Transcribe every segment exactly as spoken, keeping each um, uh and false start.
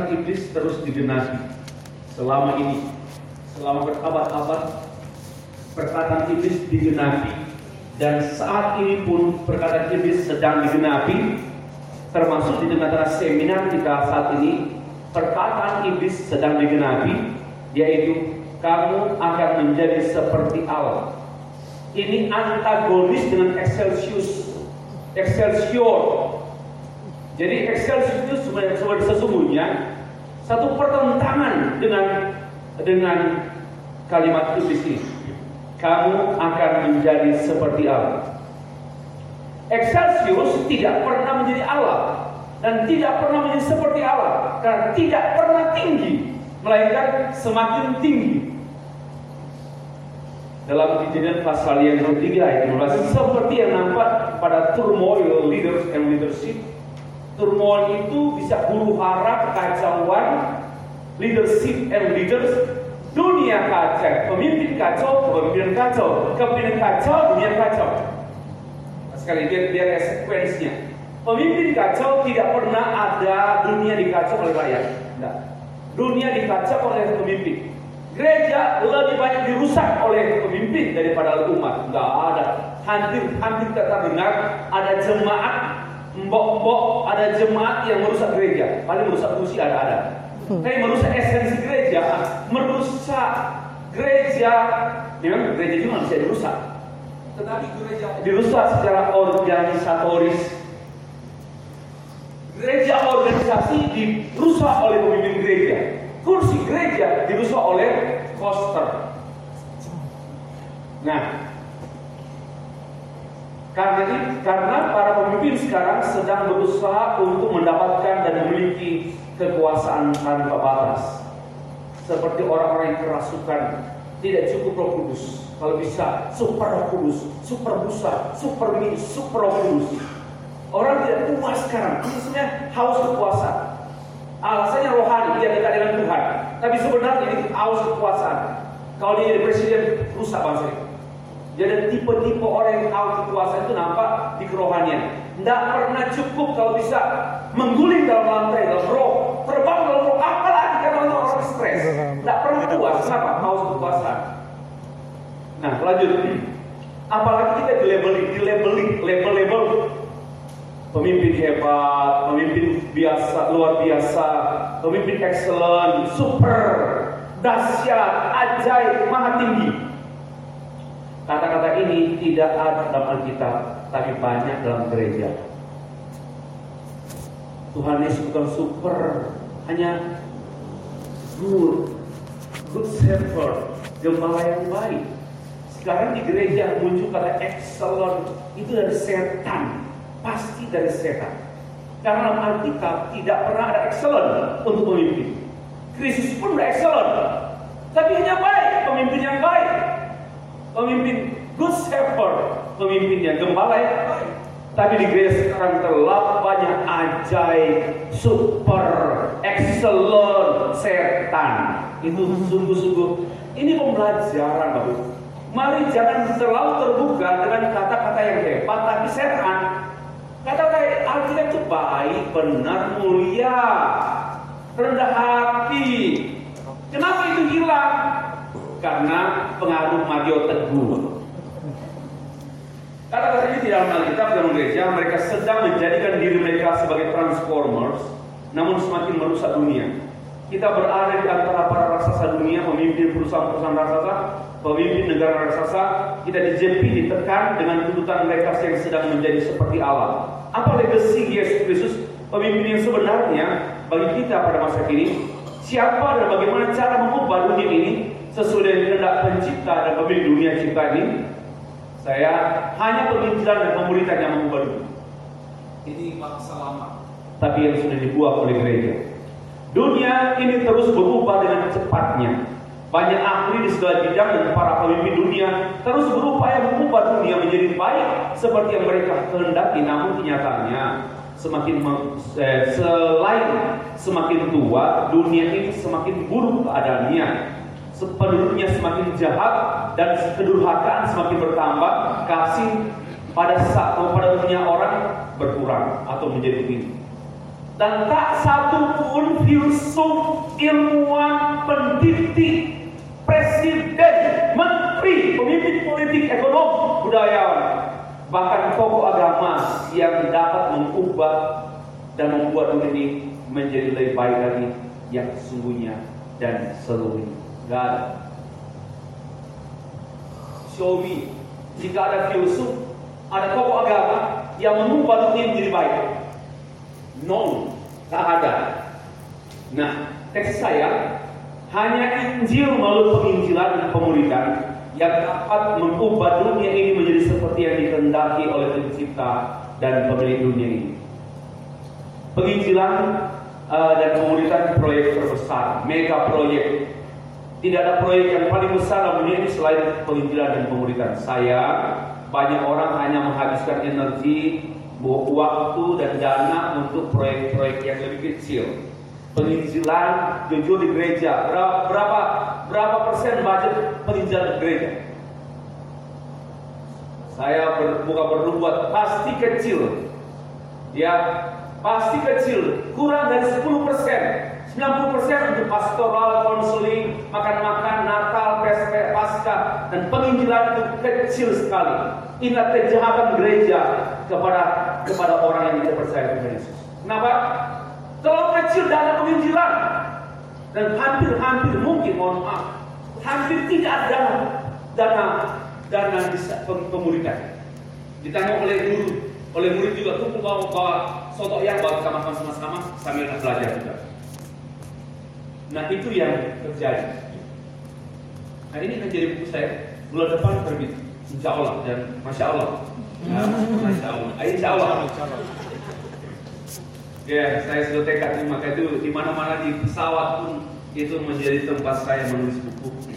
perkataan iblis terus digenapi selama ini, selama berabad-abad perkataan iblis digenapi, dan saat ini pun perkataan iblis sedang digenapi, termasuk di tengah-tengah seminar kita saat ini. Perkataan iblis sedang digenapi, yaitu kamu akan menjadi seperti Allah. Ini antagonis dengan Excelsius, Excelsior. Jadi Excelsius itu sebenarnya sesungguhnya satu pertentangan dengan dengan kalimat iblis ini. Kamu akan menjadi seperti Allah. Excelsius tidak pernah menjadi Allah dan tidak pernah menjadi seperti Allah, karena tidak pernah tinggi, melainkan semakin tinggi. Dalam Kejadian pasal yang ketiga ayat lima belas, seperti yang nampak pada turmoil leaders and leadership. Turmoil itu bisa huru hara, kekacauan, leadership and leaders. Dunia kacau, pemimpin kacau, kepemimpinan kacau, kepemimpinan kacau, dunia kacau. Nah, sekali biar biar sekuensnya. Pemimpin kacau, tidak pernah ada dunia dikacau oleh rakyat. Tidak. Dunia dikacau oleh pemimpin. Gereja lebih banyak dirusak oleh pemimpin daripada umat. Tidak ada. Hampir hampir tak terdengar ada jemaat mbok-mbok, ada jemaat yang merusak gereja. Paling merusak kursi ada-ada. Tapi merusak esensi gereja, merusak gereja, memang gereja juga bisa dirusak. Tetapi gereja dirusak secara organisatoris. Gereja organisasi dirusak oleh pemimpin gereja. Kursi gereja dirusak oleh koster. Nah, karena ini, karena para pemimpin sekarang sedang berusaha untuk mendapatkan dan memiliki kekuasaan tanpa batas. Seperti orang-orang yang kerasukan, tidak cukup Roh Kudus. Kalau bisa super Roh Kudus, super busa, super mini, super Roh Kudus. Orang tidak puas sekarang, maksudnya haus kekuasaan. Alasannya rohani, dia dekat dengan Tuhan. Tapi sebenarnya ini haus kekuasaan. Kalau dia jadi presiden, rusak bangsa ini. Jadi tipe-tipe orang yang haus kekuasaan itu nampak di kerohanian. Tidak pernah cukup kalau bisa mengguling dalam lantai, dalam roh, terbang dalam roh, apalagi karena orang stres. Tidak pernah puas, kenapa? Haus kekuasaan. Nah, lanjut. Apalagi kita di-labeling, di-labeling, label-label. Pemimpin hebat, pemimpin biasa, luar biasa, pemimpin excellent, super, dahsyat, ajaib, maha tinggi. Kata-kata ini tidak ada dalam Alkitab, tapi banyak dalam gereja. Tuhan Yesus bukan super, hanya good, good shepherd, gembala yang baik. Sekarang di gereja muncul kata excellent, itu dari setan, pasti dari setan. Karena dalam Alkitab tidak pernah ada excellent untuk pemimpin. Kristus pun ada excellent, tapi hanya baik, pemimpin yang baik. Pemimpin good shepherd, pemimpin yang gembala yang baik. Tapi di gereja sekarang terlalu banyak ajaib, super, excellent, setan. Itu sungguh-sungguh. Ini pembelajaran, Bapak. Mari jangan terlalu terbuka dengan kata-kata yang hebat, tapi setan. Kata-kata Alkitab itu baik, benar, mulia, rendah hati. Kenapa itu hilang? Karena pengaruh Mario Teguh. Kata-kata ini tidak dalam Alkitab, dalam gereja. Mereka sedang menjadikan diri mereka sebagai transformers, namun semakin merusak dunia. Kita berada di antara para raksasa dunia, pemimpin perusahaan-perusahaan raksasa, pemimpin negara raksasa. Kita dijepi, ditekan dengan tuntutan mereka yang sedang menjadi seperti Allah. Apa legasi Yesus Kristus, pemimpin yang sebenarnya bagi kita pada masa kini? Siapa dan bagaimana cara mengubah dunia ini sesuai dengan kehendak pencipta dan pemilik dunia cipta ini? Saya hanya pemikiran dan pemuritan yang mengubah dunia. Ini bangsa lama, tapi yang sudah dibuat oleh gereja. Dunia ini terus berubah dengan cepatnya. Banyak ahli di segala bidang dan para pemimpin dunia terus berupaya mengubah dunia menjadi baik seperti yang mereka kehendaki. Namun kenyataannya semakin eh, selain semakin tua, dunia ini semakin buruk keadaannya. Penduduknya semakin jahat dan kedurhakaan semakin bertambah. Kasih pada satu pada dunia orang berkurang atau menjadi begini. Dan tak satu pun virus filsuf, ilmuwan, pendidik, presiden, menteri, pemimpin politik, ekonom, budayawan, bahkan tokoh agama yang dapat mengubah dan membuat dunia ini menjadi lebih baik lagi yang sesungguhnya dan seluruhnya. Gak ada. Show me. Jika ada filsuf, ada tokoh agama yang mengubah dunia menjadi baik. No, tak ada. Nah, teks saya hanya Injil melalui penginjilan dan pemuridan yang dapat mengubah dunia ini menjadi seperti yang dikehendaki oleh Pencipta dan pemilik dunia ini. Penginjilan uh, dan pemuridan proyek terbesar, mega proyek. Tidak ada proyek yang paling besar dalam dunia ini selain penginjilan dan pemuridan. Saya, banyak orang hanya menghabiskan energi, waktu dan dana untuk proyek-proyek yang lebih kecil. Penginjilan jujur di gereja, berapa berapa, berapa persen budget penginjilan di gereja? Saya ber, bukan berbuat pasti kecil, ya pasti kecil, kurang dari sepuluh persen. sembilan puluh persen untuk pastoral, konseling, makan-makan, Natal, Paskah, Paskah, dan penginjilan itu kecil sekali. Inilah kejahatan gereja kepada kepada orang yang tidak percaya kepada Yesus. Kenapa? Terlalu kecil dana penginjilan dan hampir-hampir mungkin, mohon maaf, hampir tidak ada dana dana dana pemuridan. Ditanya oleh guru, oleh murid juga, tuh bawa bawa soto yang bawa kita makan sama-sama sambil belajar juga. Nah itu yang terjadi. Nah ini akan jadi buku saya bulan depan terbit, insya Allah, dan masya Allah, nah, masya Allah, insya Allah. Ya, saya sudah tekad, maka itu di mana-mana di pesawat pun itu menjadi tempat saya menulis buku.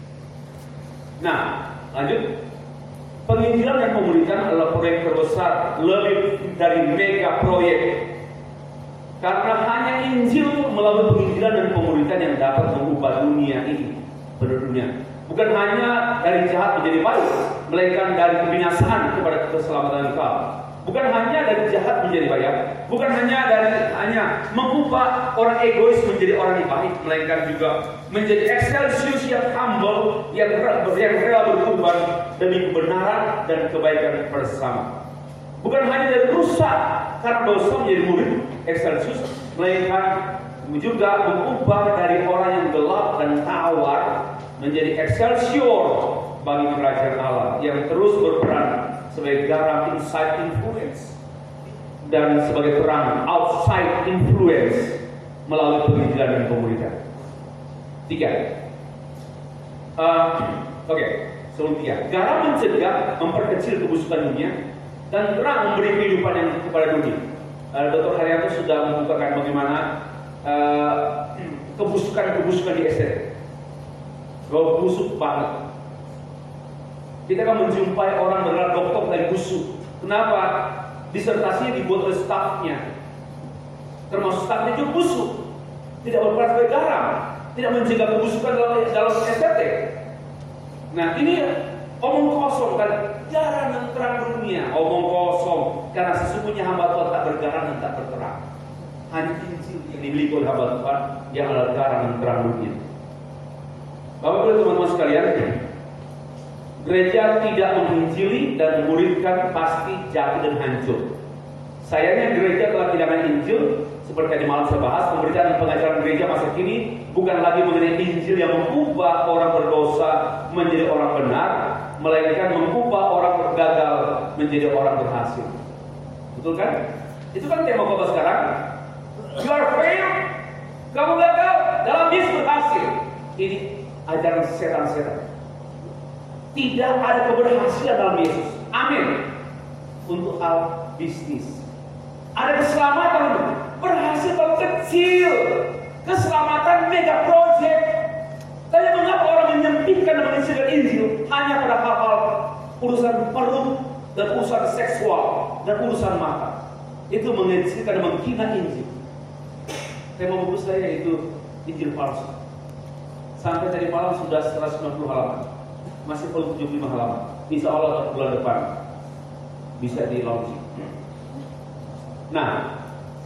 Nah, lanjut. Penginjilan dan pemuridan adalah proyek terbesar, lebih dari mega proyek. Karena hanya Injil melalui penginjilan dan pemuridan yang dapat mengubah dunia ini, dunia. Bukan hanya dari jahat menjadi baik, melainkan dari kebinasaan kepada keselamatan kekal. Bukan hanya dari jahat menjadi baik, bukan hanya dari hanya mengubah orang egois menjadi orang yang baik, melainkan juga menjadi excelsius yang humble, yang yang rela berkorban demi kebenaran dan kebaikan bersama. Bukan hanya dari rusak karena dosa menjadi murid excelsius, melainkan juga mengubah dari orang yang gelap dan tawar menjadi excelsior bagi kerajaan Allah yang terus berperan sebagai garam inside influence dan sebagai terang outside influence melalui penginjilan dan pemuridan. Tiga. Uh, Oke, okay. Sebelum tiga. Garam mencegah, memperkecil kebusukan dunia, dan terang memberi kehidupan yang kepada dunia. Uh, Doktor Haryanto sudah membukakan bagaimana uh, kebusukan-kebusukan di S D. Bahwa busuk banget. Kita akan menjumpai orang bergelar doktor dari busuk. Kenapa? Disertasinya dibuat oleh stafnya, termasuk stafnya juga busuk, tidak berperan sebagai garam, tidak mencegah kebusukan dalam dalam S T T. Nah ini omong kosong kan, garam dan terang dunia, omong kosong, karena sesungguhnya hamba Tuhan tak bergaram dan tak berterang. Hanya Injil yang dimiliki oleh hamba Tuhan yang adalah garam dan terang dunia. Bapak-Ibu teman-teman sekalian, gereja tidak menginjili dan memuridkan pasti jatuh dan hancur. Sayangnya gereja telah kehilangan Injil, seperti yang malam saya bahas. Pemberitaan dan pengajaran gereja masa kini bukan lagi mengenai Injil yang mengubah orang berdosa menjadi orang benar, melainkan mengubah orang gagal menjadi orang berhasil. Betul kan? Itu kan tema khotbah sekarang. You are failed, kamu gagal, dalam Yesus berhasil. Ini ajaran setan-setan. Tidak ada keberhasilan dalam Yesus. Amin. Untuk hal bisnis. Ada keselamatan, berhasil kalau kecil. Keselamatan mega project. Tapi mengapa orang menyempitkan dan mengisirkan Injil hanya pada hal-hal urusan perut dan urusan seksual dan urusan mata? Itu mengecilkan dan menghina Injil. Tema buku saya itu Injil palsu. Sampai tadi malam sudah seratus sembilan puluh halaman. Masih perlu tujuh puluh lima halaman. Insya Allah bulan depan bisa di launching. Nah,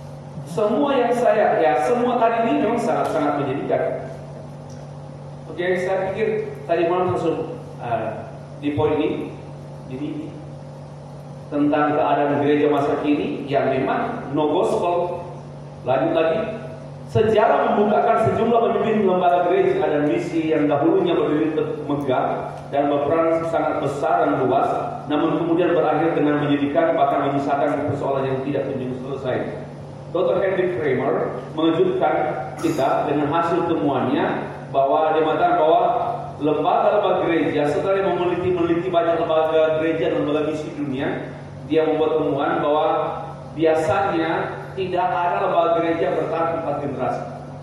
Semua yang saya, ya semua tadi ini memang sangat-sangat menyedihkan. Oke, saya pikir tadi malam langsung uh, di poin ini, jadi tentang keadaan gereja masa kini yang memang no gospel. Lanjut lagi, sejarah membukakan sejumlah pemimpin lembaga gereja dan misi yang dahulunya berdiri megah dan berperan sangat besar dan luas, namun kemudian berakhir dengan menyedihkan bahkan menyisakan persoalan yang tidak kunjung selesai. doktor Hendrik Kramer mengejutkan kita dengan hasil temuannya bahwa dia mengatakan bahwa lembaga-lembaga gereja setelah meneliti-meneliti banyak lembaga gereja dan lembaga misi dunia, dia membuat temuan bahwa biasanya tidak ada lembaga gereja bertahan empat generasi.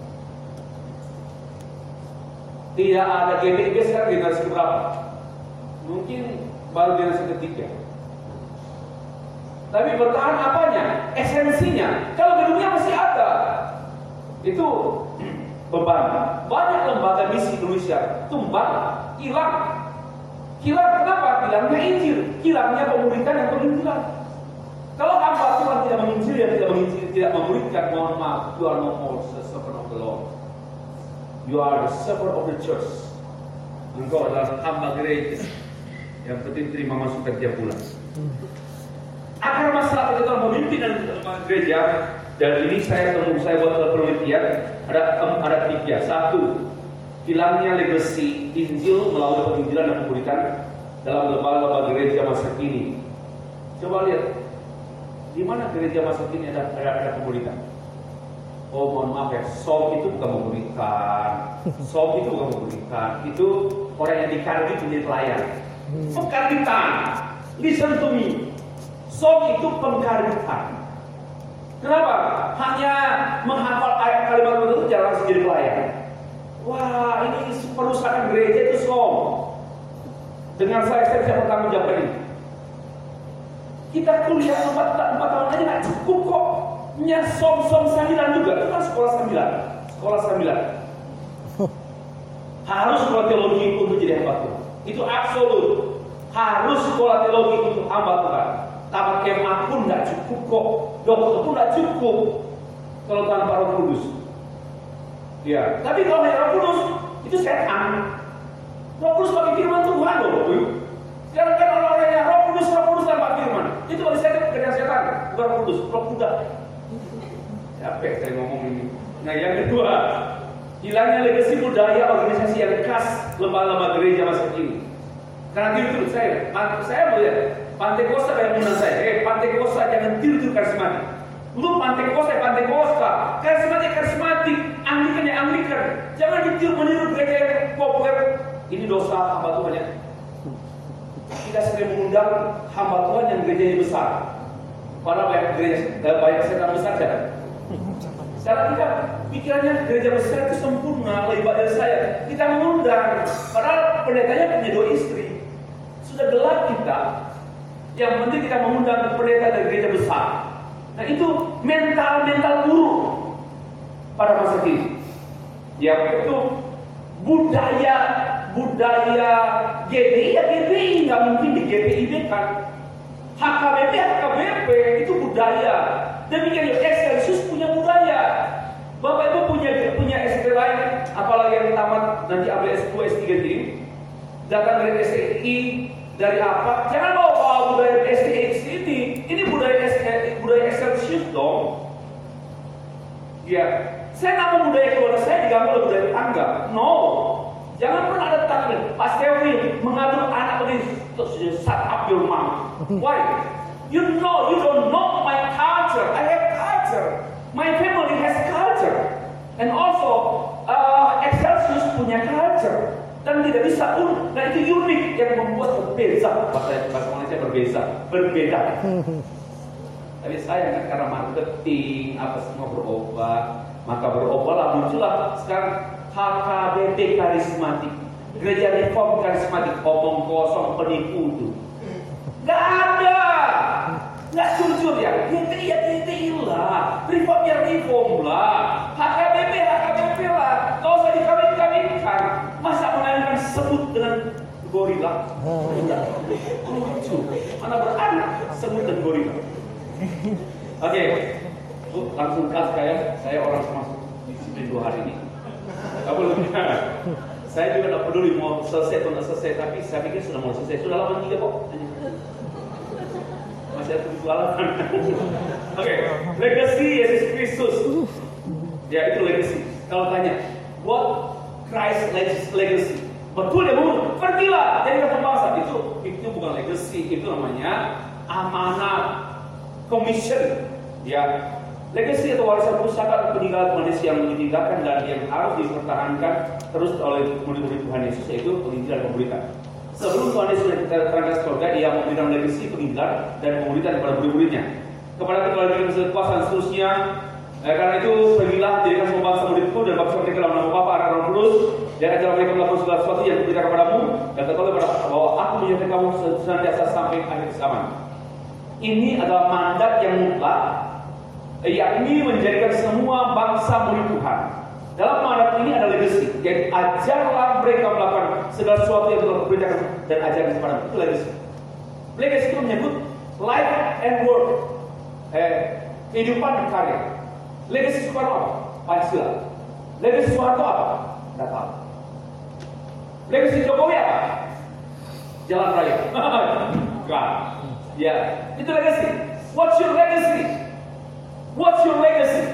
Tidak ada G B I B sekarang generasi berapa? Mungkin baru generasi ketiga. Tapi bertahan apanya? Esensinya. Kalau gedungnya masih ada, itu beban. Banyak lembaga misi Indonesia tumbang, hilang. Hilang kenapa? Hilangnya Injil, hilangnya pemuritan yang penginjilan. Kalau hamba Tuhan tidak menginjil, yang tidak menginjil, tidak memuridkan, mohon maaf, you are no more the servant of the Lord. You are the servant of the church. Engkau adalah hamba gereja. Yang penting terima masukan tiap bulan. Akar masalah kita memimpin dan gereja, dan ini saya temu saya buat penelitian ada ada tiga. Satu, hilangnya legasi Injil melalui penginjilan dan pemuritan dalam lembaga-lembaga gereja masa kini. Coba lihat. Di mana gereja masa kini ada ada, ada pemuritan? Oh mohon maaf ya, som itu bukan pemuritan, som itu bukan pemuritan, itu orang yang dikarbit menjadi pelayan. Pengkarbitan, listen to me, som itu pengkarbitan. Kenapa? Hanya menghafal ayat kalimat tertentu jangan langsung jadi pelayan. Wah ini perusahaan gereja itu som. Dengan saya saya bisa bertanggung jawab ini. Kita kuliah empat tahun aja nggak cukup kok. Nya som-som sambilan juga. Itu kan sekolah sambilan. Sekolah sambilan. Harus sekolah teologi untuk jadi hamba Tuhan. Itu absolut. Harus sekolah teologi untuk hamba Tuhan. Tamat K M A pun nggak cukup kok. Dokter pun nggak cukup. Kalau tanpa Roh Kudus. Ya. Tapi kalau hanya Roh Kudus itu setan. Roh Kudus pakai firman Tuhan loh. Sekarang kan orang-orang yang Roh Kudus, Roh Kudus tanpa firman. Itu bagi saya pekerjaan setan, bukan Roh Kudus, Roh kuda. Capek saya ngomong ini. Nah yang kedua, hilangnya legasi budaya organisasi yang khas lembaga-lembaga gereja masa kini. Karena tiru-tiru saya, saya melihat Pantai Kosta yang undang saya. Eh Pantai Kosta jangan tiru-tiru karismatik. Lu Pantai Kosta, Pantai Kosta, karismatik, karismatik, Anglikan ya Anglikan. Jangan ditiru meniru gereja yang populer. Ini dosa hamba Tuhan ya. Kita sering mengundang hamba Tuhan yang gerejanya besar. Padahal banyak gereja, banyak setan besar kan? Sekarang kita pikirannya gereja besar itu sempurna, lebih baik dari saya. Kita mengundang, padahal pendetanya punya dua istri. Sudah gelap kita. Yang penting kita mengundang pendeta dari gereja besar. Nah itu mental-mental buruk pada masa kini. Yang itu budaya budaya G B I ya G B I nggak mungkin di G B I B kan. H K B P H K B P itu budaya. Demikian juga Excelsius punya budaya. Bapak Ibu punya punya S T lain, apalagi yang tamat nanti ambil S dua S tiga ini, datang dari S I I dari apa? Jangan bawa bawa budaya S T X ini. Ini budaya budaya Excelsius dong. Ya, saya nggak mau budaya keluarga saya diganggu oleh budaya tetangga. No. Jangan pernah ada tetangga. Pak Stevi mengatur anak begini, shut up your mouth. Why? You know, you don't know my culture. I have culture. My family has culture. And also, uh, Excelsius punya culture. Dan tidak bisa pun, nah itu unik yang membuat berbeza. Bahasa bahasa Malaysia berbeza, berbeda. Tapi saya kan karena marketing, apa semua berubah, maka berubahlah muncullah sekarang H K B P karismatik, gereja reform karismatik, omong kosong penipu itu. Gak ada, gak jujur ya. G T I ya G T I lah, reform ya reform lah, H K B P H K B P lah. Gak usah dikawin-kawinkan. Masa mengaitkan sebut dengan gorila? Lucu. Mana beranak sebut dengan gorila? Oke. Okay. Bu, langsung kas kayak saya orang termasuk disiplin dua hari ini. Gak boleh. Saya juga tidak peduli mau selesai atau tidak selesai, tapi saya pikir sudah mau selesai. Sudah lama tiga kok. Masih ada tujuh halaman. Oke, legacy Yesus Kristus. Ya itu legacy. Kalau tanya, what Christ legacy? Betul ya Bu? Pergilah jadikan pembangsa. Itu itu bukan legacy, itu namanya amanah, commission. Ya. Legacy atau warisan pusaka peninggalan manusia yang ditinggalkan dan yang harus dipertahankan terus oleh murid-murid Tuhan Yesus, yaitu penginjilan dan pemberitaan. Sebelum Tuhan Yesus terangkat surga, ia memberikan legacy penginjilan dan pemberitaan kepada murid-muridnya. Kepada kedua diberikan kekuasaan seterusnya. Eh, karena itu pergilah jadikan semua bangsa muridku dan baptislah mereka dalam nama Bapa, Anak, dan Roh Kudus, dan ajarlah mereka melakukan segala sesuatu yang kuberikan kepadamu, dan ketahuilah bahwa aku menyertai kamu senantiasa sampai akhir zaman. Ini adalah mandat yang mutlak, yakni menjadikan semua bangsa murid Tuhan. Dalam mandat ini ada legacy. Jadi ajarlah mereka melakukan segala sesuatu yang telah diberitakan dan ajarkan kepada mereka. Itu legacy. Legacy itu menyebut life and work, eh, kehidupan dan karya. Legacy Soekarno apa? Pancasila. Legacy Soeharto apa? Tidak tahu. Legacy Jokowi apa? Jalan raya. Bukan. Ya, itu legacy. What's your legacy? What's your legacy?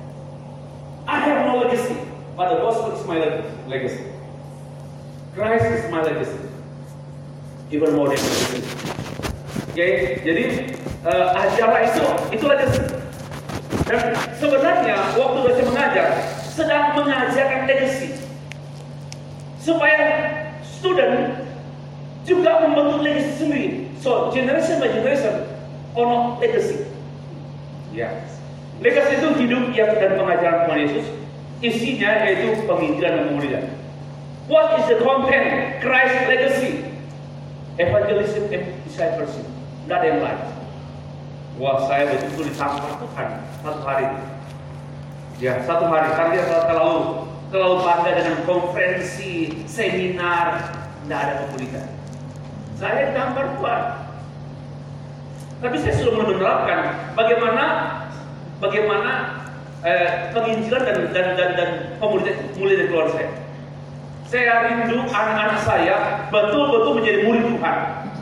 I have no legacy, but the gospel is my legacy. Christ is my legacy. Even more than legacy. Oke, okay? Jadi uh, ajarlah itu, itu legacy. Dan sebenarnya waktu saya mengajar, sedang mengajarkan legacy, supaya student juga membentuk legacy sendiri. So generation by generation, ono legacy. Ya. Yeah. Legacy itu hidup yang dan pengajaran Tuhan Yesus, isinya yaitu penginjilan dan pemberitaan. What is the content? Christ legacy, evangelism and discipleship. Tidak ada yang lain. Wah, saya betul-betul ditampar Tuhan satu hari. Ya, satu hari. Karena dia terlalu terlalu bangga dengan konferensi, seminar, tidak ada pemberitaan. Saya ditampar Tuhan. Tapi saya sudah menerapkan bagaimana Bagaimana eh, penginjilan dan dan dan, dan pemberitaan mulai dari keluarga saya. Saya rindu anak-anak saya betul-betul menjadi murid Tuhan.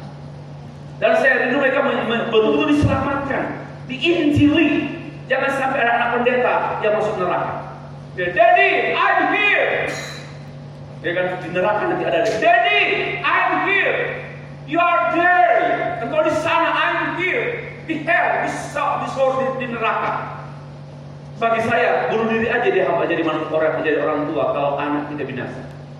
Dan saya rindu mereka betul-betul diselamatkan, diinjili. Jangan sampai ada anak pendeta yang masuk neraka. Ya, Daddy, I'm here. Ya kan di neraka nanti ada Daddy, I'm here. You are there. Engkau di sana, I'm here. Di hell, di di sorga, di neraka. Bagi saya, bunuh diri aja dia hamba jadi manusia orang, menjadi orang tua kalau anak tidak binasa.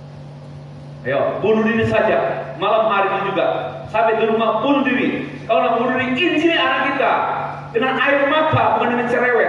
Ayo, bunuh diri saja. Malam hari itu juga. Sampai di rumah bunuh diri. Kalau nak bunuh diri, injili anak kita dengan air mata, bukan dengan cerewet.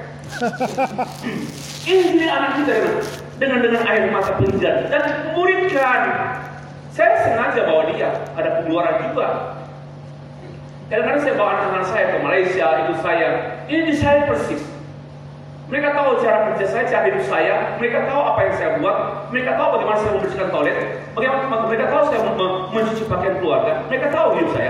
Injili anak kita dengan dengan air mata penginjilan dan muridkan. Saya sengaja bawa dia, ada pengeluaran juga. Kadang-kadang saya bawa anak-anak saya ke Malaysia, ikut saya. Ini discipleship. Mereka tahu cara kerja saya, cara hidup saya. Mereka tahu apa yang saya buat. Mereka tahu bagaimana saya membersihkan toilet. Bagaimana mereka tahu saya mencuci pakaian keluarga. Mereka tahu hidup saya.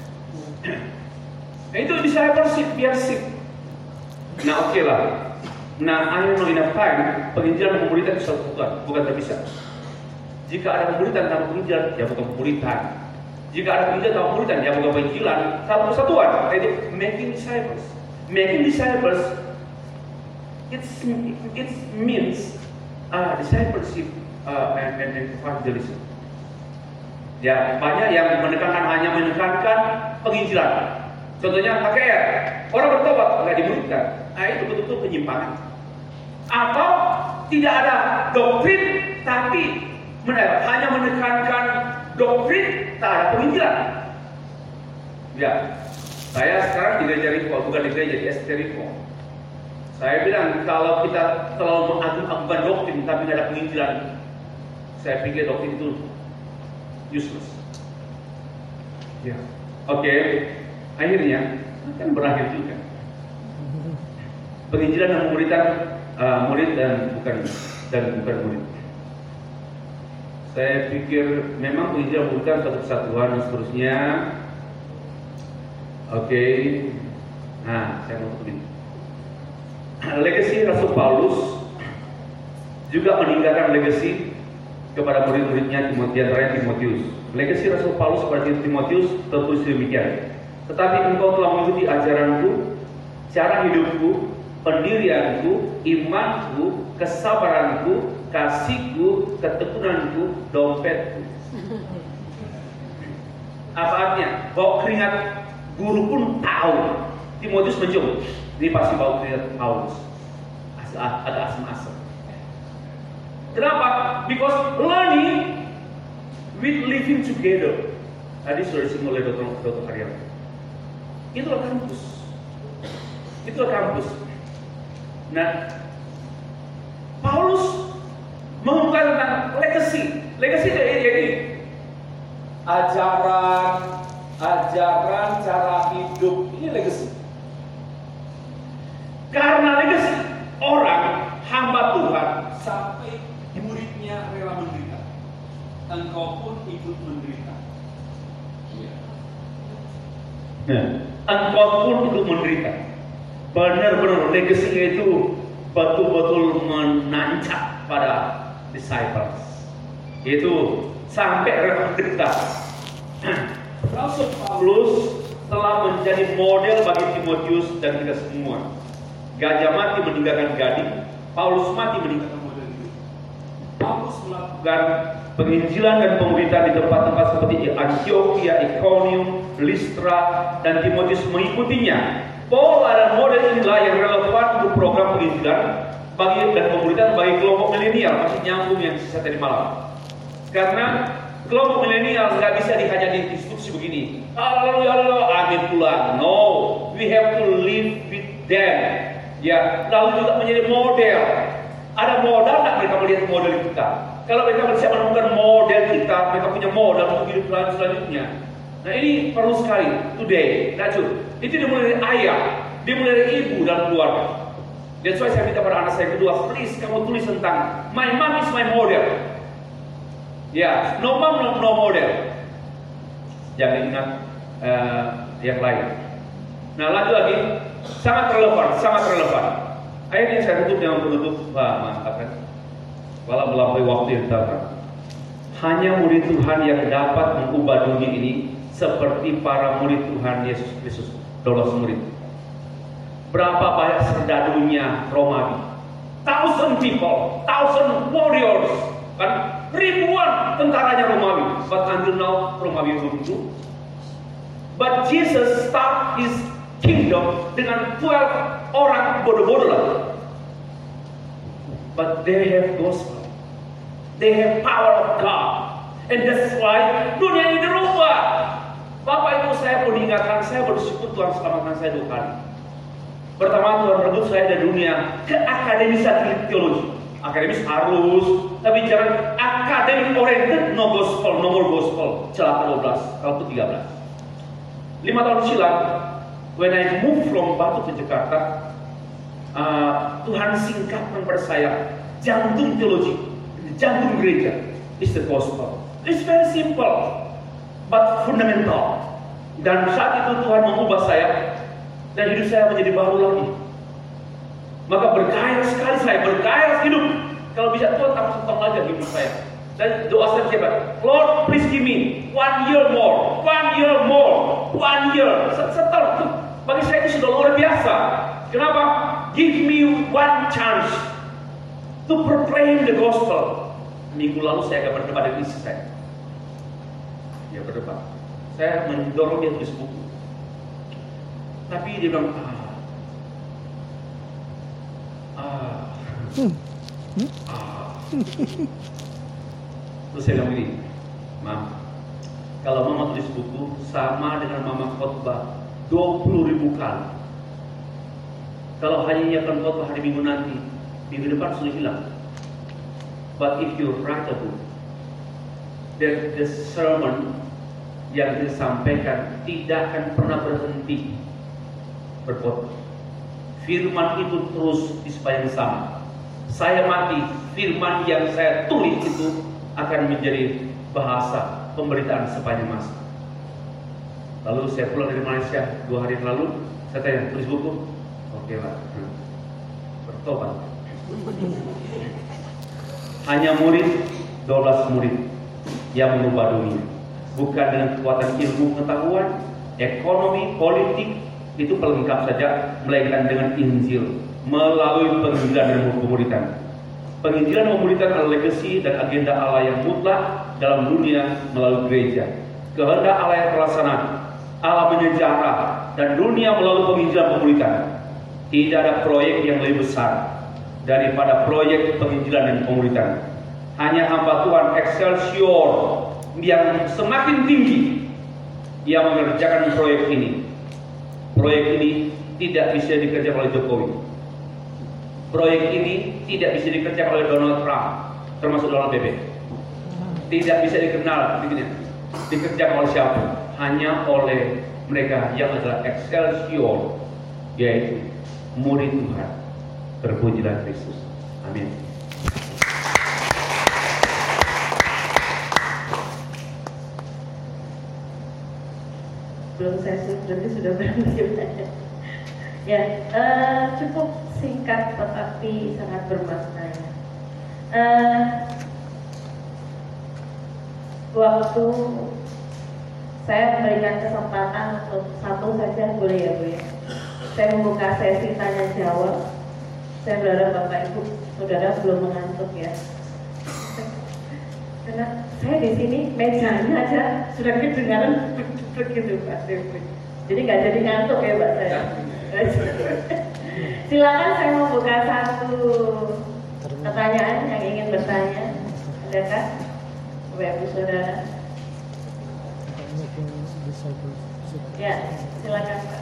Nah, itu discipleship, biar sip. Nah, oke okay lah. Nah, I have no enough time. Penginjilan dan pemberitaan itu satu kesatuan, bukan tak bisa. Jika ada pemberitaan tanpa penginjilan, ya bukan pemberitaan. Jika ada penginjilan tanpa pemberitaan, ya bukan penginjilan. Satu kesatuan. Itu making disciples. Making disciples. It's, it means uh, discipleship uh, and, and, and evangelism. Ya, banyak yang menekankan hanya menekankan penginjilan. Contohnya K K R, orang bertobat nggak dimuridkan. Nah, itu betul-betul penyimpangan. Atau tidak ada doktrin, tapi hanya menekankan doktrin, tak ada penginjilan. Ya, saya sekarang di gereja Reform, bukan di gereja di S T Reform. Saya bilang kalau kita terlalu mengagung-agungkan doktrin tapi tidak ada penginjilan, saya pikir doktrin itu useless. Ya, oke. Okay. Akhirnya kan berakhir juga. Penginjilan dan pemberitaan uh, murid dan bukan dan bukan murid. Saya pikir memang penginjilan pemberitaan satu kesatuan dan seterusnya. Oke. Okay. Nah, saya mau begini. Legasi Rasul Paulus juga meninggalkan legasi kepada murid-muridnya Timotius. Legasi Rasul Paulus kepada Timotius tertulis demikian. Tetapi engkau telah mengikuti ajaranku, cara hidupku, pendirianku, imanku, kesabaranku, kasihku, ketekunanku, dompetku. Apa artinya? Bau keringat guru pun tahu. Timotius mencium, ini pasti bau keringat Paulus. Ada asam-asam. Kenapa? Because learning with living together. Tadi sudah disinggung oleh Dokter Dokter Karyawan. Itulah kampus. Itulah kampus. Nah, Paulus mengungkapkan tentang legacy. Legacy jadi ajaran, ajaran cara hidup, ini legacy. Karena legacy, orang hamba Tuhan sampai muridnya rela menderita. Engkau pun ikut menderita. Nah, engkau pun ikut menderita. Benar-benar legasinya itu betul-betul menancap pada disciples. Itu sampai rela menderita. Rasul Paulus telah menjadi model bagi Timotius dan kita semua. Gajah mati meninggalkan gading, Paulus mati meninggalkan model itu. Paulus melakukan penginjilan dan pemberitaan di tempat-tempat seperti Antioquia, Iconium, Listra, dan Timotius mengikutinya. Paul adalah model inilah yang relevan untuk program penginjilan bagi dan pemberitaan bagi kelompok milenial, masih nyambung yang sisa tadi malam. Karena kelompok milenial nggak bisa dihanya instruksi begini, haleluya, haleluya, amin pulang. No, we have to live with them. Ya, lalu juga menjadi model. Ada modal nggak mereka melihat model kita? Kalau mereka bisa menemukan model kita, mereka punya modal untuk hidup selanjutnya. Nah ini perlu sekali. Today, lanjut. Itu dimulai dari ayah, dimulai dari ibu dan keluarga. That's why saya minta pada anak saya kedua, please kamu tulis tentang my mom is my model. Ya, no mom no, no model. Jangan ingat uh, yang lain. Nah lanjut lagi, sangat relevan, sangat relevan. Ayat yang saya tutup dengan penutup, wah mantap kan? Walau melampaui waktu yang datang. Hanya murid Tuhan yang dapat mengubah dunia ini seperti para murid Tuhan Yesus Kristus, dolos murid. Berapa banyak serdadunya Romawi? Thousand people, thousand warriors, kan? Ribuan tentaranya Romawi. But until now Romawi runtuh. But Jesus start his kingdom dengan twelve orang bodoh-bodoh lah. But they have gospel. They have power of God. And that's why dunia ini dirubah. Bapak Ibu, saya perlu diingatkan, saya bersyukur Tuhan selamatkan saya dua kali. Pertama, Tuhan rebut saya dari dunia ke akademisan teologi. Akademis harus, tapi jangan akademik oriented, no gospel, no more gospel. Celaka dua belas, kalau tiga belas. Lima tahun silam, when I moved from Batu ke Jakarta, uh, Tuhan singkatkan pada saya jantung teologi, jantung gereja is the gospel. It's very simple, but fundamental. Dan saat itu Tuhan mengubah saya dan hidup saya menjadi baru lagi. Maka berkaya sekali saya, berkaya hidup. Kalau bisa Tuhan tambah setahun lagi hidup saya. Dan doa saya siapa? Lord, please give me one year more, one year more, one year. Setahun. Bagi saya itu sudah luar biasa. Kenapa? Give me one chance to proclaim the gospel. Minggu lalu saya akan berdebat dengan istri saya. Ya berdebat. Saya mendorong dia tulis buku. Tapi dia bilang, ah, ah, ah. Terus saya bilang begini, Mam, kalau Mama tulis buku sama dengan Mama khotbah dua puluh ribu kali. Kalau hanya nyiapkan khotbah hari Minggu nanti, minggu depan sudah hilang. But if you write a book, then the sermon yang disampaikan tidak akan pernah berhenti berkhotbah. Firman itu terus di sepanjang sama. Saya mati, firman yang saya tulis itu akan menjadi bahasa pemberitaan sepanjang masa. Lalu saya pulang dari Malaysia dua hari yang lalu, saya tanya, tulis buku? Oke Pak. bertobat. Hanya murid, dua belas murid yang mengubah dunia. Bukan dengan kekuatan ilmu pengetahuan, ekonomi, politik, itu pelengkap saja, melainkan dengan Injil, melalui penginjilan dan pemuritan. Penginjilan dan pemuritan adalah legasi dan agenda Allah yang mutlak dalam dunia melalui gereja. Kehendak Allah yang terlaksana, Allah menyejarah dan dunia melalui penginjilan dan pemuritan. Tidak ada proyek yang lebih besar daripada proyek penginjilan dan pemuritan. Hanya hamba Tuhan Excelsior yang semakin tinggi yang mengerjakan proyek ini. Proyek ini tidak bisa dikerjakan oleh Jokowi. Proyek ini tidak bisa dikerjakan oleh Donald Trump, termasuk Donald Bebek. Tidak bisa dikenal, dikerjakan oleh siapa? Hanya oleh mereka yang adalah Excelsior, yaitu murid Tuhan. Terpujilah Kristus. Amin. Belum saya berarti sudah berhenti belajar. Ya, uh, cukup singkat tetapi sangat bermakna. Uh, waktu saya memberikan kesempatan untuk satu saja, boleh ya Bu ya? Saya membuka sesi tanya jawab. Saya berharap Bapak Ibu Saudara belum mengantuk ya. Karena saya di sini mejanya aja sudah kedengaran begitu Pak Dewi. Jadi nggak jadi ngantuk ya Pak saya. Silakan saya membuka satu pertanyaan yang ingin bertanya. Adakah Bapak Ibu Saudara? Ya, silakan Pak.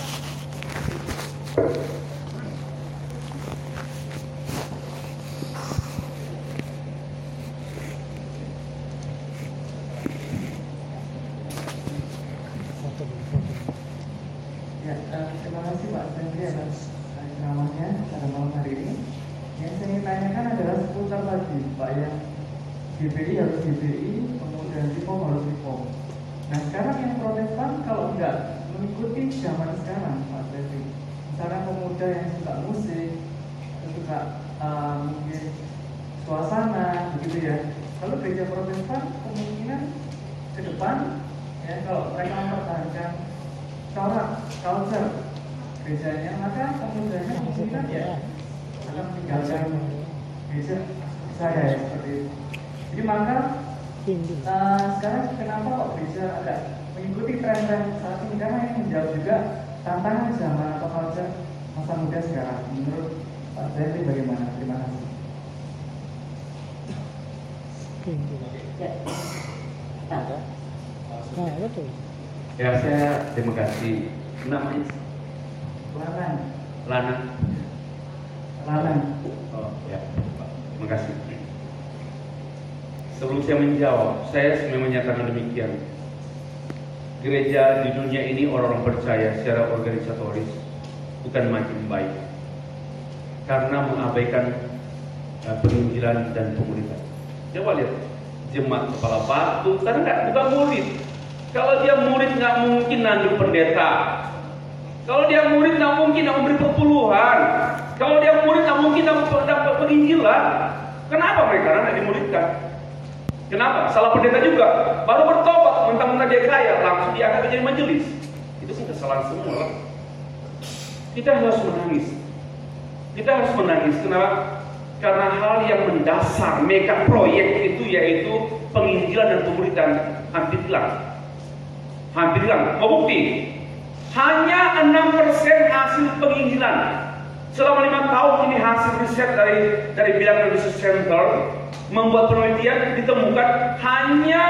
Ya, uh, terima kasih Pak Sendri atas ceramahnya pada malam hari ini. Yang saya ingin tanyakan adalah seputar tadi Pak, yang G B I harus G B I, kemudian Reform harus Reform. Nah sekarang yang Protestan kalau enggak mengikuti zaman sekarang Pak Sendri, misalnya pemuda yang suka musik, yang suka uh, mungkin suasana begitu ya. Kalau gereja Protestan kemungkinan ke depan ya, kalau mereka mempertahankan corak, culture gerejanya, maka pemudanya kemungkinan ya akan meninggalkan gereja saya ya, seperti itu. Jadi maka uh, sekarang kenapa kok gereja agak mengikuti tren-tren saat ini, karena ini menjawab juga tantangan zaman atau culture masa muda sekarang. Menurut Pak Zahri bagaimana? Terima kasih. Ya. Nah, betul. Ya, saya terima kasih. Namanya Lanan. Lana. Lanan. Oh ya, Pak. Terima kasih. Sebelum saya menjawab, saya sebenarnya menyatakan demikian. Gereja di dunia ini orang-orang percaya secara organisatoris bukan makin baik karena mengabaikan uh, penginjilan dan pemuritan. Coba lihat jemaat kepala batu, karena nggak bukan murid. Kalau dia murid nggak mungkin nanduk pendeta. Kalau dia murid nggak mungkin nggak memberi perpuluhan. Kalau dia murid nggak mungkin dapat penginjilan. Kenapa mereka nggak dimuridkan? Kenapa? Salah pendeta juga. Baru bertobat, mentang-mentang dia kaya, langsung diangkat menjadi majelis. Itu sih kesalahan semua. Kita harus menangis. Kita harus menangis. Kenapa? Karena hal yang mendasar mega proyek itu yaitu penginjilan dan pemuritan hampir hilang. Hampir hilang. Mau bukti? Hanya enam persen hasil penginjilan. Selama lima tahun ini hasil riset dari dari Bilangan Research Center membuat penelitian, ditemukan hanya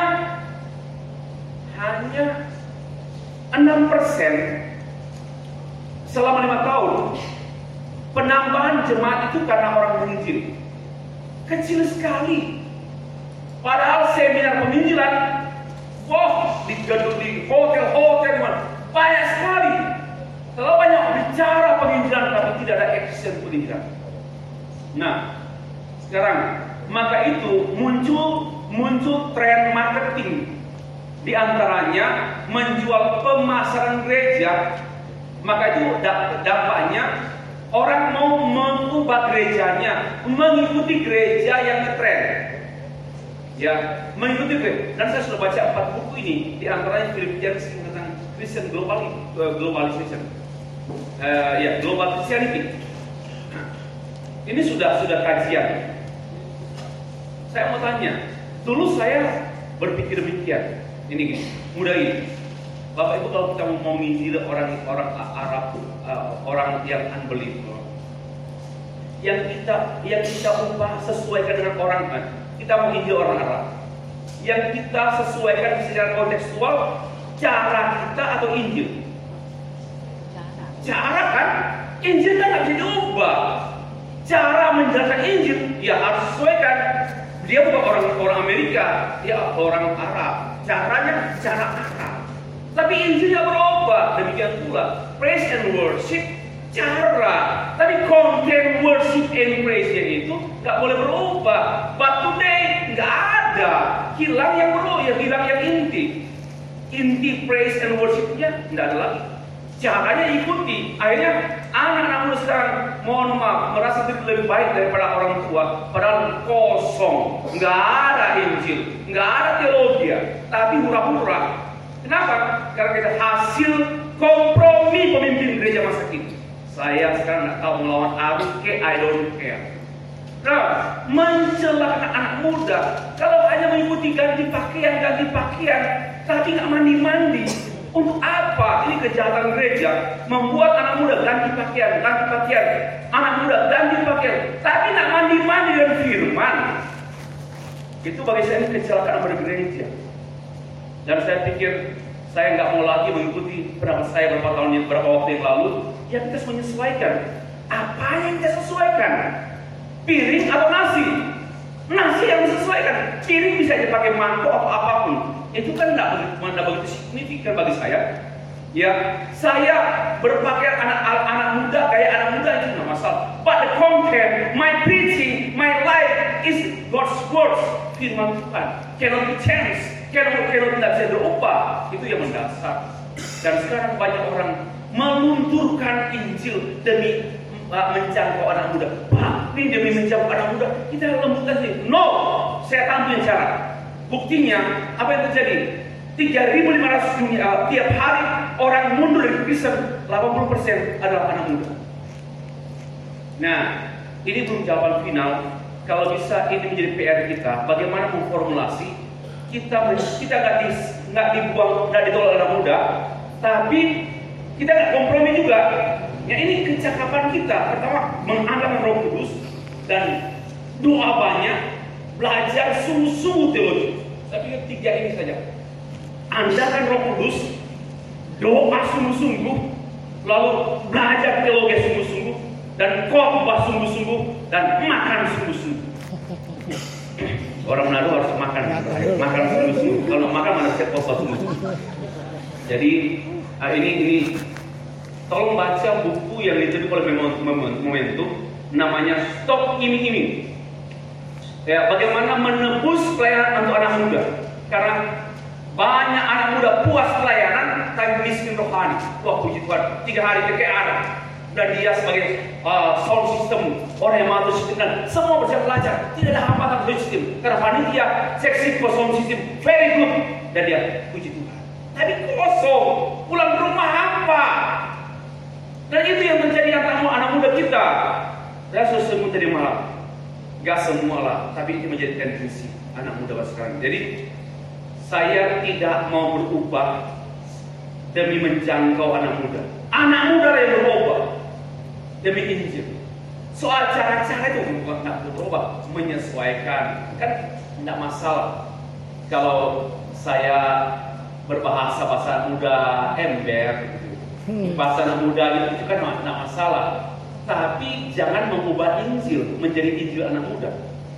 hanya enam persen selama lima tahun. Penambahan jemaat itu karena orang menginjil. Kecil sekali. Padahal seminar penginjilan, wah, di gedung, di hotel-hotel, banyak sekali. Terlalu banyak bicara penginjilan, tapi tidak ada action penginjilan. Nah, sekarang maka itu muncul muncul tren marketing. Di antaranya menjual pemasaran gereja. Maka itu dampaknya Orang mau mengubah gerejanya, mengikuti gereja yang ngetren. Ya, mengikuti gereja. Dan saya sudah baca empat buku ini, di antaranya Philippians tentang Christian global, uh, globalization. Uh, ya, global Christianity. Nah, ini sudah sudah kajian. Saya mau tanya, dulu saya berpikir demikian. Ini gini, mudah ini. Bapak Ibu, kalau kita mau menginjil orang-orang Arab, uh, orang yang unbeliever, yang kita yang kita ubah sesuaikan dengan orang, kita menginjil orang Arab, yang kita sesuaikan secara kontekstual, cara kita atau Injil? Cara kan? Injil kan nggak bisa diubah. Cara menjelaskan Injil, ya harus sesuaikan. Dia bukan orang orang Amerika, dia orang Arab. Caranya cara Arab. Tapi Injilnya berubah, demikian pula praise and worship cara, tapi konten worship and praise-nya itu nggak boleh berubah. But today nggak ada, hilang yang berubah, ya hilang yang inti. Inti praise and worship-nya nggak ada lagi. Caranya ikuti, akhirnya anak-anak muda sekarang, mohon maaf, merasa diri lebih baik daripada orang tua, padahal kosong, nggak ada Injil, nggak ada teologi, tapi hura-hura. Kenapa? Karena kita hasil kompromi pemimpin gereja masa kini. Saya sekarang nggak tahu melawan arus ke I don't care. Nah, mencela anak-anak muda kalau hanya mengikuti ganti pakaian, ganti pakaian, tapi nggak mandi-mandi. Untuk apa? Ini kejahatan gereja membuat anak muda ganti pakaian, ganti pakaian, anak muda ganti pakaian, tapi nggak mandi-mandi dan firman. Itu bagi saya ini kecelakaan pada gereja. Dan saya pikir saya nggak mau lagi mengikuti pendapat saya beberapa tahun yang beberapa waktu yang lalu. Ya kita harus menyesuaikan. Apa yang kita sesuaikan? Piring atau nasi? Nasi yang disesuaikan. Piring bisa dipakai mangkok atau apapun. Itu kan tidak begitu, begitu signifikan bagi saya. Ya, saya berpakaian anak anak muda kayak anak muda itu nggak masalah. But the content, my preaching, my life is God's words, firman Tuhan. Cannot be changed. Kalau kalau tidak bisa berubah, itu yang mendasar. Dan sekarang banyak orang melunturkan Injil demi uh, menjangkau anak muda. Pak, ini demi menjangkau anak muda, kita lembutkan sih. No, saya tampilkan cara. Buktinya, apa yang terjadi? tiga ribu lima ratus dunia, uh, tiap hari orang mundur dari Kristen, delapan puluh persen adalah anak muda. Nah, ini belum jawaban final. Kalau bisa ini menjadi P R kita, bagaimana memformulasi kita kita nggak di, nggak dibuang, nggak ditolak anak muda, tapi kita nggak kompromi juga. Ya ini kecakapan kita. Pertama, mengandalkan Roh Kudus dan doa banyak, belajar sungguh-sungguh teologi. Saya pikir tiga ini saja. Andalkan Roh Kudus, doa sungguh-sungguh, lalu belajar teologi sungguh-sungguh, dan khotbah sungguh-sungguh, dan makan sungguh-sungguh. Orang Manado harus makan, makan sungguh-sungguh. Kalau makan mana bisa khotbah sungguh-sungguh. Jadi ini ini tolong baca buku yang ditulis oleh Momentum, namanya Stop Iming-Iming. Ya, bagaimana menebus pelayanan untuk anak muda? Karena banyak anak muda puas pelayanan tapi miskin rohani. Wah, puji Tuhan, tiga hari P K ada. Dan dia sebagai uh, sound system, orang yang mengatur sistem, dan semua bersiap belajar. Tidak ada hambatan sound system. Karena panitia seksi sound system very good. Dan dia puji Tuhan. Tapi kosong, pulang ke rumah apa? Dan itu yang menjadi antara anak muda kita. Dan sesuatu tadi malam, gak semua lah, tapi itu menjadi tendensi anak muda sekarang. Jadi saya tidak mau berubah demi menjangkau anak muda. Anak muda yang berubah demi Injil. Soal cara-cara itu bukan tidak berubah, menyesuaikan. Kan tidak masalah kalau saya berbahasa bahasa muda ember, gitu. Bahasa anak muda itu kan tidak masalah. Tapi jangan mengubah Injil menjadi Injil anak muda.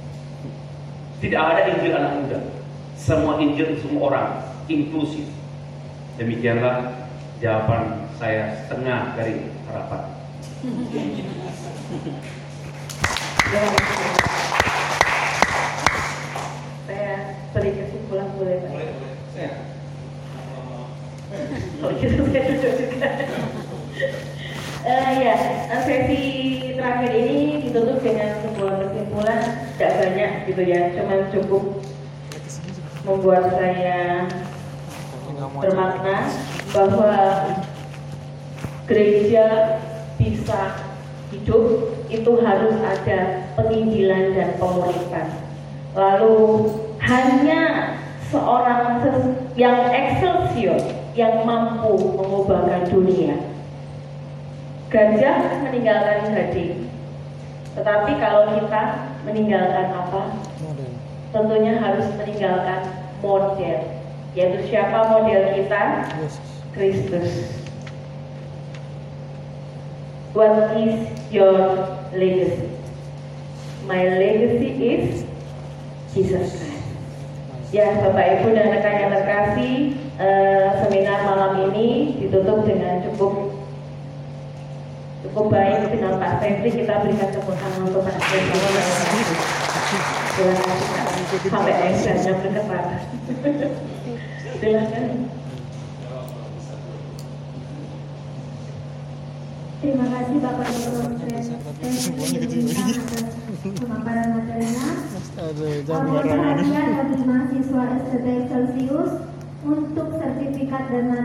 Tidak ada Injil anak muda. Semua Injil semua orang, inklusif. Demikianlah jawaban saya setengah dari harapan. Saya beri kesimpulan boleh Pak? Boleh, boleh. Saya. Oh gitu saya duduk juga. Uh, ya, sesi terakhir ini ditutup dengan sebuah kesimpulan tidak banyak gitu ya, cuma cukup membuat saya bermakna bahwa gereja bisa hidup itu harus ada penginjilan dan penguripan. Lalu hanya seorang yang excelsior yang mampu mengubahkan dunia. Gajah meninggalkan gading, tetapi kalau kita meninggalkan apa? Tentunya harus meninggalkan model, yaitu siapa model kita? Kristus. What is your legacy? My legacy is Jesus Christ. Ya, Bapak Ibu dan rekan yang terkasih, eh, seminar malam ini ditutup dengan cukup cukup baik dengan Pak Febri. Kita berikan tepuk tangan untuk Pak Febri. Terima kasih sampai eksanya berdekat. Silakan. Terima kasih Bapak Ibu Presiden pemaparan materinya. Mohon perhatian bagi mahasiswa S T B Celsius untuk sertifikat dan